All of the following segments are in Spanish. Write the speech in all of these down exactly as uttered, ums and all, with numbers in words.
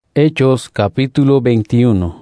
Hechos capítulo veintiuno.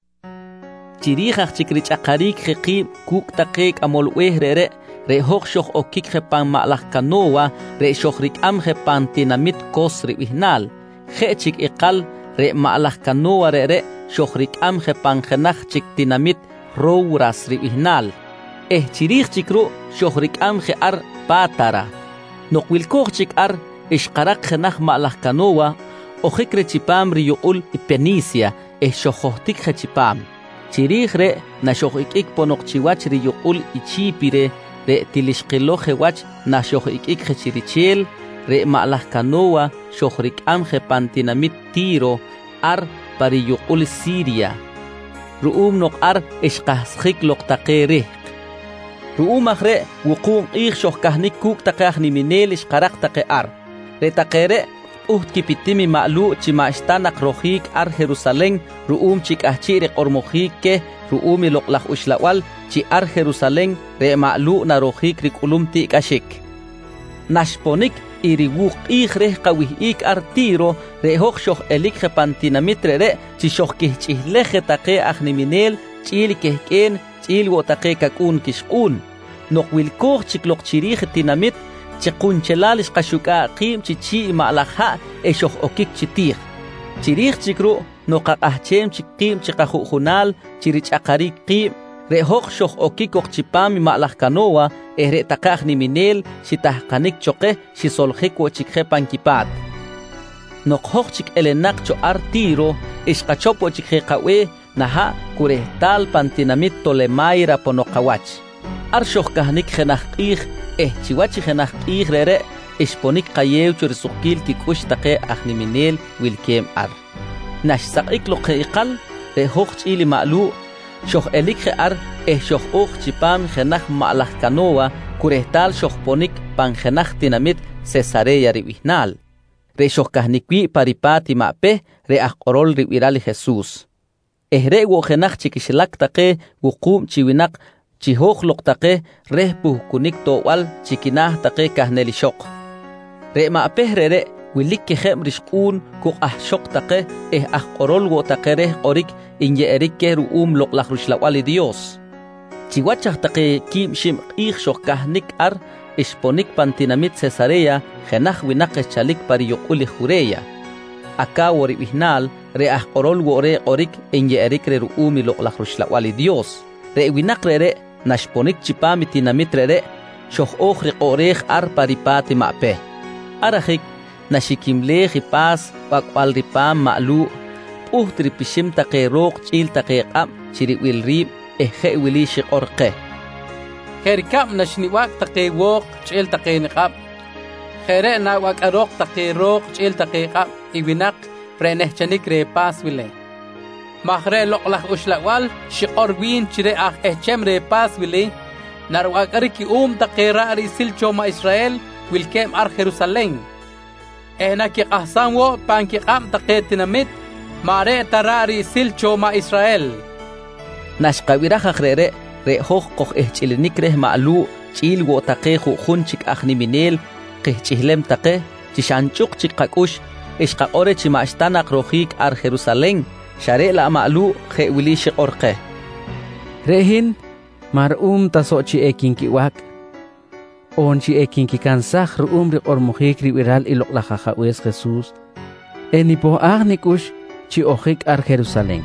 Chirihach chikrichakarik jekib kuk takek amol wehrere re hochshoch okik jepan ma'lach kanoa re shochrik am jepan tinamit kosri wihnal chechik ikal re ma'lach kanoa re re shochrik am jepan jenach chik tinamit rouras ri wihnal eh chirich chikru shochrik am je ar patara nokwilkoch chik ar ishqarak jenach ma'lach kanoa ojikre chipam ri yuul ipenicia eh shochohtik chipam chirich re na shochikik ponok chiwach ri yuul ichipire re tilishqilo jewach na shochikik chirichel re ma'lach kanoa shochrik am je pantinamit tiro ar pari yuul Siria ruum nok ar ishqahskhik loqtaqere ruum akhre wuqum ich shokhkahnik kuk taqah ni minel ishqaraq taqe ar re taqere uht kipitimi ma'lu chimashtanak rohik ar Jerusalén ruum chik ahchire qormohik ke ruumi loqlaj ushlawal chi ar Jerusalén re ma'lu na rohik rikulum ti kashik nashponik iriwuq ich re qawih ik ar tiro re hoch shoch elik jepantinamitre re chi shoch kihchihlej taqe ahniminel chil kehken chil wotaqe kakun kishqun noqwilkoh chikloq chirij tinamit chiqunchelalis qashuka qim chichi ma'lajha e shoch okik chitij chirij chikru noqaqahchem chiqim chiqajujunal chirichaqarik qim re hoch shoch okik oqchipam ma'laj kanoa e re taqaj niminel chitahqanik choqe chisoljik wo chikjepan kipat noqhoch chik elenak cho ar tiro ishqachop wo chikjeqawe naha kurehtal pantinamit tolemaira ponoqawach ar shoch kahnik jenaj qij eh chiwachi jenaj qij rere ishponik qayew chorisukil kikush taqe ahniminel wilkem ar nashsaqik loqe iqal re hoch chili ma'lu shoch elik ar eh shoch uch chipam jenaj ma'laj kanoa kurehtal shoch ponik pan jenaj tinamit Cesarea riwihnal re shoch kahnikwi paripati ma'pe re ajqorol riwirali Jesús eh re wo jenaj chikishlak taqe wuqum chiwinak chihoj loqtaqe reh puhkunik towal chikinah taqe kahnelishok re ma'peh rere wilik kejem rishqun kuq ahshok taqe eh ajqorol wo taqe reh qorik inye erik ke ruum loqlaj rushlawali Dios chiwachaj taqe kim shim qij shok kahnik ar ishponik pantinamit Cesarea jenaj winaq chalik pariyuquli jureya aka wori wihnal re ajqorol wo re qorik inye erik re ruumi loqlaj rushlawali Dios re winaq rere nashponik chipami tinamit rere shoch oj riqorej ar paripati ma'pe arajik nashikimlej ipas waqwal ripam ma'lu uht ripishim taqe roq ch'il taqe q'ab chiriwil rib eje wili shiqorqe jerikam nashniwak taqe woq ch'il taqe niqab jere na waqaroq taqe roq ch'il taqe q'ab iwinaq prenehchanik re pas wile Mahre loqlaj ushlawal shiqor win chire aj echem re pas wili narwaqariki um taqera ari silcho ma Israel wilkem ar Jerusalén ehna ki qahsan wo panki qam taqetinamit mare tarari silcho ma Israel nashqawira khre re hoj qoh ehchilinik reh ma'lu chil wo taqe khun chik ahniminel qihchihlem taqe chishanchuq chik qakush ishqaqore chimashtanak rohik ar Jerusalén share la ma'lu khe wili shiqorqe Rehin mar'um tasochi ekinkiwak onchi ekinkikansaj ru'um ri qormojik riwiral iloqlajajawes Jesús enipo agnikush chi ojik ar Jerusalén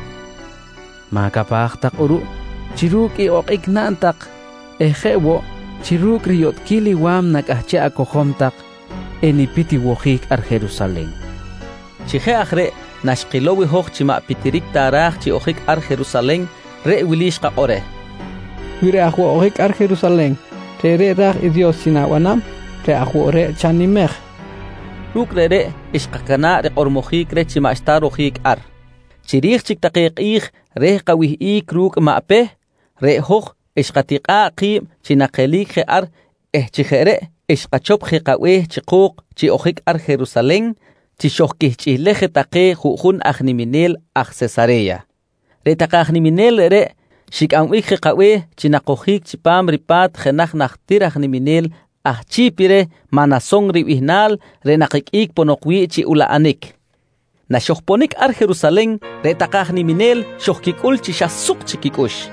makapaj taq uru chiruk i oqik nantaq ejewo chiruk riyot kili wam nakahche akojom taq enipiti wojik ar Jerusalén chije ajre nashqilowi hoj chima pitirik taraj chi ojik ar Jerusalén re wilish qaqore wire ahwo ojik ar Jerusalén re re raj idios sinawanam re ahwo re chanimej ruk re re ishqakana re qormojik re chima ashtarojik ar chirij chik taqiq ij re qawih ik ruk ma'pe re hoj ishqatiqa qim chinaqelik je ar eh chijere ishqachop je qawe chiquq chi ojik ar Jerusalén Chishok kihchilej taqe jujun ajniminel aj Cesarea. Re taqe ajniminel re shikanwik qawe chinaqojik chipam ripat jenaj najtir ajniminel ajchipire manasong ribihnal re naqikik ponokwi chi ulaanik. na shohponik ar Jerusalén re taqaj ni minel shohkikul chi shasuq chikikush.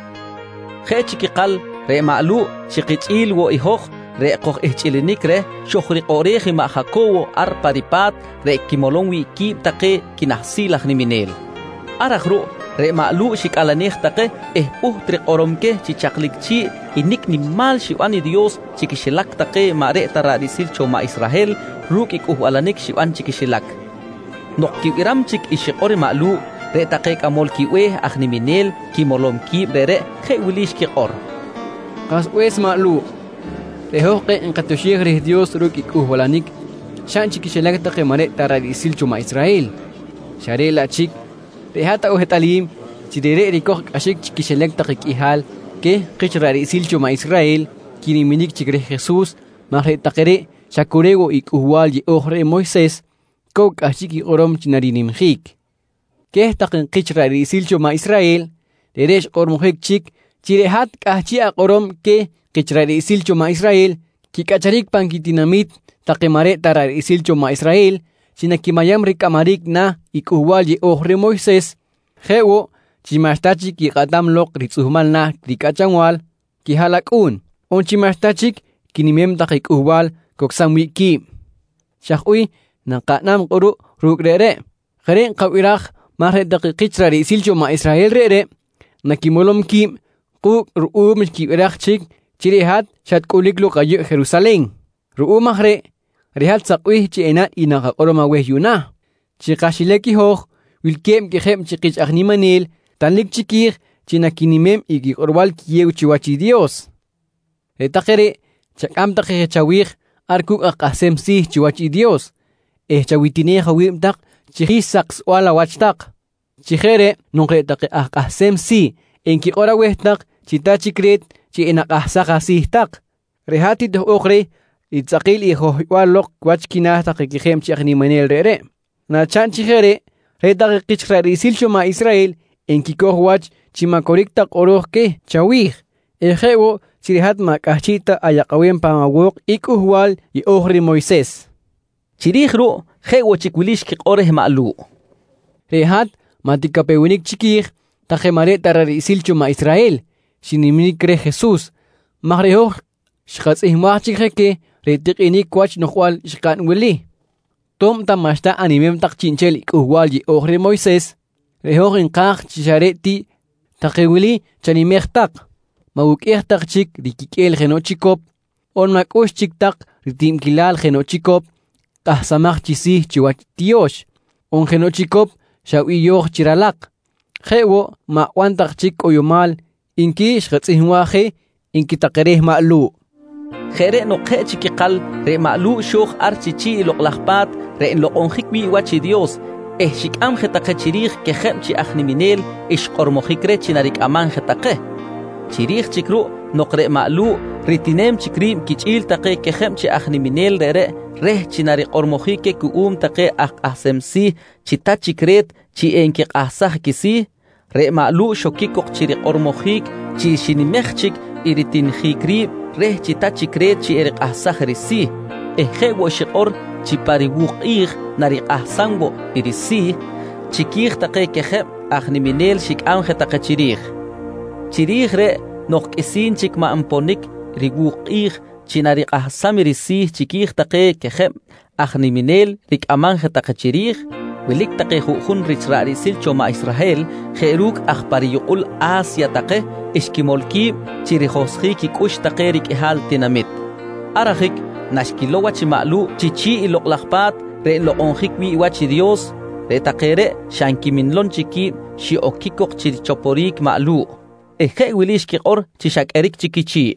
Khe chikikal re ma'lu chikichil wo ihoj re qoj ihchilinik re shohri qoreji ma Jacobo ar paripat re kimolon wi kib taqe kinahsilaj ni minel. Arajru re ma'lu shikalanij taqe eh uhtri qoromke chichaqlikchi inik ni mal shiwani Dios chikishilak taqe ma re taradisil choma Israel ruk ik uhalanik shiwan chikishilak. Nokki iram chik ishiqori ma'lu re taqe kamol kiwe ajni minel kimolom kib re re khe wilish kiqor. Qas wes ma'lu rehoqe en qatoshiyeh Dios ruk ik uhalanik shan chikishilak taqe ma re taradisil choma Israel. Share la chik rehata uhetalim chidere rikoh ashik chikishelek taqik ihal ke qichrar isilcho ma Israel kiniminik chikre Jesús mahre taqere shakurego ik uhwal ye ohre Moisés kok ashiki orom chinarinim hik ke taqin qichrar isilcho ma Israel deresh ormuhek chik chirehat kahchi aqorom ke qichrar isilcho ma Israel kikacharik pankitinamit taqimare tarar isilcho ma Israel chinakimayam rikamarik na ik uhwal ye ohre Moisés jewo chimastachik ki qatam lok ritsuhmal na rikachangwal ki halakun on chimastachik kinimem taqik uhwal koksamwi ki shaqui naqanam quru rukrere kharen qawiraj mahre daqiqichra risilcho ma Israel rere nakimolom ki qu ruum ki irachik chirihat shatkulik lo qayu Jerusalén ruum mahre rihat saqwi chi enat inaqa qoroma wehyuna chiqashileki hoj wilkem ki khem chiqich agnimanil tanlik chikir chinakinimem iki orwal kiyew chiwachi Dios etaqere chakam taqe chawih arkuk aqasem si chiwachi Dios eh chawitine khawim taq chihisaks wala wachtaq chijere nongre taqe aqasem si enki ora wehtaq chitachikret chi enaqahsaqa si taq rehati de ogre itzaqil iho walok wachkina taqe khem chi agnimanil rere na chan chijere retaq qichra risilcho ma Israel en kikoh wach chimakorikta qorohke chawih ejewo chirihat makachita ayaqawem pamawok ikuhwal y ohri Moisés chirihru jewo chikwilish ki qoreh ma'lu rehat matikapewinik chikih tajemare tararisilcho ma Israel shinimnik kre Jesús magreho shqatzihmach chikeke retiqinik wach nohwal shqan wili tom tamashta animem taq chinchel ikuhwal y ohri Moisés rehoq inqaq chishareti taqewili chanimej taq mawuk'ej taq chik rikik'el genochikop on mak'ux chik taq ritimkilal genochikop qahsamaj chisij chiwach Dios on genochikop xawiyoj chiralaq jewo ma'wan taq chik k'oyomal inki xqatz'ijwaje inki taqerej ma'lu jere noqe chikiqal re ma'lu shoj archichi iloqlajpat re inloqonjik bi wachi Dios eh shikam jetaqe chirij ke jem chi ajniminel ish qormojikre chinarik aman jetaqe chirij chikru noqre ma'lu ritinem chikrim kichil taqe ke jem chi ajniminel rere reh chinari qormojike kuum taqe aj ahsemsi chita chikret chi enki qahsaj kisi re ma'lu shokikoq chiri qormojik chi shinimejchik iritinjikri reh chita chikret chi erik ahsaj risi eh jewo shiqor chipariwuq'ij nari ahsango irisi chikij taqe kejem ajniminel shik'am jetaqe chirij chirij re noqk'isin chik ma'amponik riwuq'ij chinari ahsam irisi chikij taqe kejem ajniminel rik'aman jetaqe chirij wilik taqe ju'jun richra'risil choma Israel jeruk ajpariyuq'ul Asia taqe ishkimolkib chirijosji kik'ux taqe rik'ijal tinamit arajik nashkilo wachi ma'lu chichi iloqlajpat re loqonjik wi wachi Dios re taqere shankiminlon chiki shi okikoq chirichoporik ma'lu eje wilish kiqor chishak erik chikichi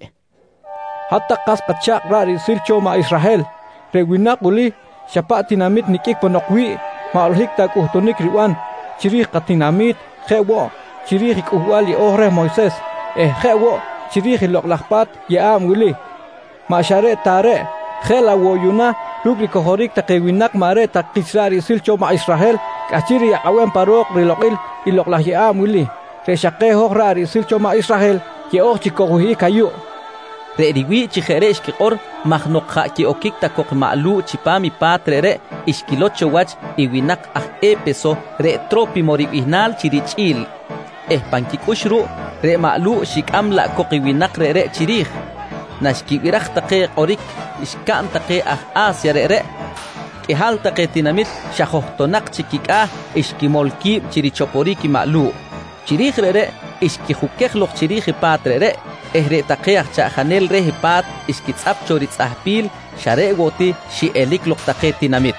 hatta qas qachaq ra risilcho ma Israel re winaquli shapatinamit nikik ponokwi ma'lhik ta kuhtonik riwan chirih qatinamit jewo chirih kuhwali ohre Moisés ejewo chirih loqlajpat yaam wili mashare tare khela woyuna lugri kohorik takewinak mare takisari silcho ma Israel kachiri awen parok riloqil iloqlahya amuli reshaqe hoqrari silcho ma Israel ye ochikohi kayu re riwi chijere ishkiqor magnokha ki okikta kok ma'lu chipami patre re ishkilocho wach iwinak ah epeso re tropi moribihnal chirichil eh pankikushru re ma'lu shikamla kok iwinak re re chirij nashkiwirak taqe qorik ishkam taqe ah asia re re ihal taqe tinamit shahohtonak chikika ishkimolki chirichoporiki ma'lu chirij re re ishkihukekhlok chirij patre re ehre taqeaq chajanel re pat iskitsap choritz ahpil share woti shi elik lok taqe tinamit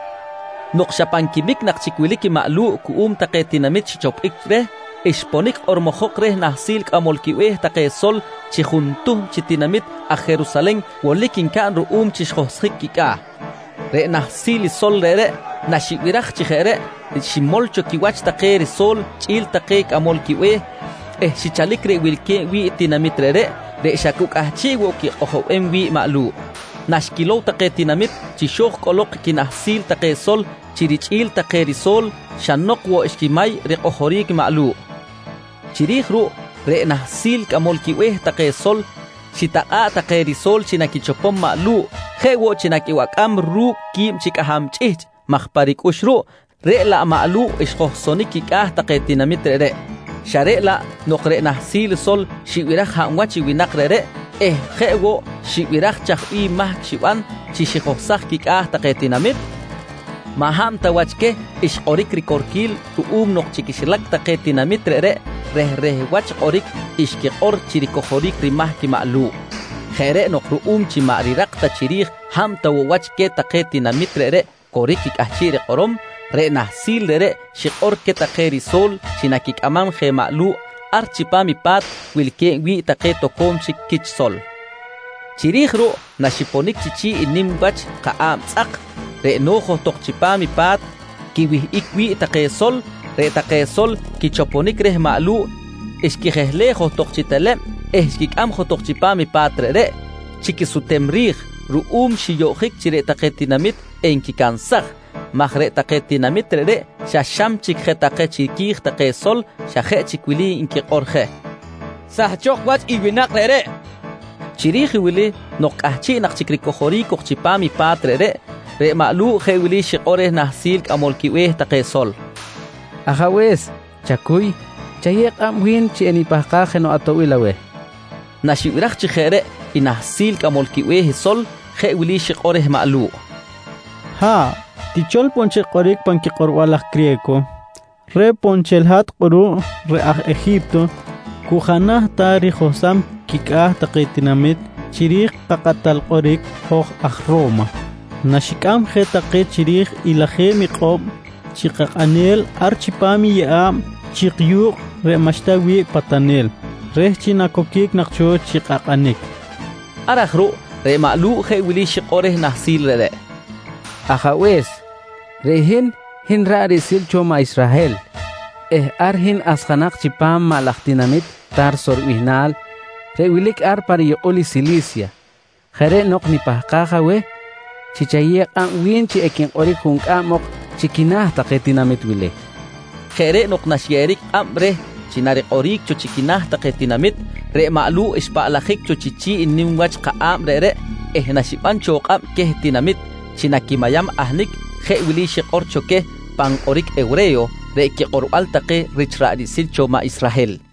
noqshapankibik naqchikwiliki ma'lu kuum taqe tinamit shichopik re ishponik ormohok re nahsil kamolkiweh taqe sol chijuntuh chitinamit a Jerusalén wolikin kan ruum chishkhoskhikika re nahsil sol re re nashiwiraj chijere shimolcho kiwach taqe ri sol chil taqe kamolkiweh eh shichalik re wilke wi tinamit re re re shakuk ahchi wo ki oho em wi ma'lu nashkilo taqe tinamit chishokh kolok kinahsil taqe sol chirichil taqe ri sol shanok wo ishkimay re ohorik ma'lu chirij ru re nahsil kamolkiweh taqe sol shitaqa taqe ri sol chinakichopom ma'lu khewo chinakiwakam ru kim chikaham chich makhparik ushru re la ma'lu ishkhosoniki kah taqe tinamit re re share la noqre nahsil sol shiwiraj hanwachi winaqrere eh khewo shiwiraj chaqi mahk shiwan chishikosaq kikah taqetinamit maham tawachke ishqorik rikorkil tuum noqchikishlak taqetinamit re reh reh wach qorik ishqiqor chirikohorik rimahki ma'lu khere noqruum chimariraq tachirij ham tawachke taqetinamit re korik kikahchire qorom re nahsil re shiqor ke taqeri sol chinakik amam khe ma'lu archipami pat wilke wi taqe tokom chikich sol chirij ru nashiponik chichi inim bach qaam tsaq re nojo toqchipami pat kiwi ikwi taqe sol re taqe sol kichoponik re ma'lu iskihlejo toqchitale eskikam jo toqchipami pat re chikisutemrij ruum shiyojik chire taqe tinamit enkikansaq mahre taqe tinamit re shasham chikhe taqe chikij taqe sol shaje chikwili inki qorje sahchok wach iwinak re chirij wili noqahchi naqchikrikohori kochipami patre re re ma'lu khewili shiqore nahsil kamolkiweh taqe sol ajawes chakuy chayeq amwin cheni pahqa no atowilawe nashiwiraj chijere inahsil kamolkiweh sol khewili shiqore ma'lu ha tichol ponche qorik panki qorwalaj griego re ponchelhat qoru re aj Egipto kujanah tari josam kikah taqetinamit chirij qaqatal qorik hoj aj Roma nashikam je taqe chirij ilaje miqob chiqaqanel archipami yaam chiqyuq re mashtawi patanel re chinakokik naqcho chiqaqanik arajru re ma'lu khewili shiqore nahsil re ajawes rehin hin rari silcho ma Israel eh arhin asqanak chipam malaqtinamit tar sorwihnal rewilik ar pari oli Cilicia khere nok ni pahqawe chichaye an winchi ekin ori kunqamok chikinah taqetinamit wile khere nok nashyerik amre chinari orik cho chikinah taqetinamit re ma'lu ishpalajik cho chichi innim wach qaam re eh nashiban choqam kehtinamit chinakimayam ahnik khewili shiqor choke pan orik hebreo re ki qorwal taqe richra silcho ma Israel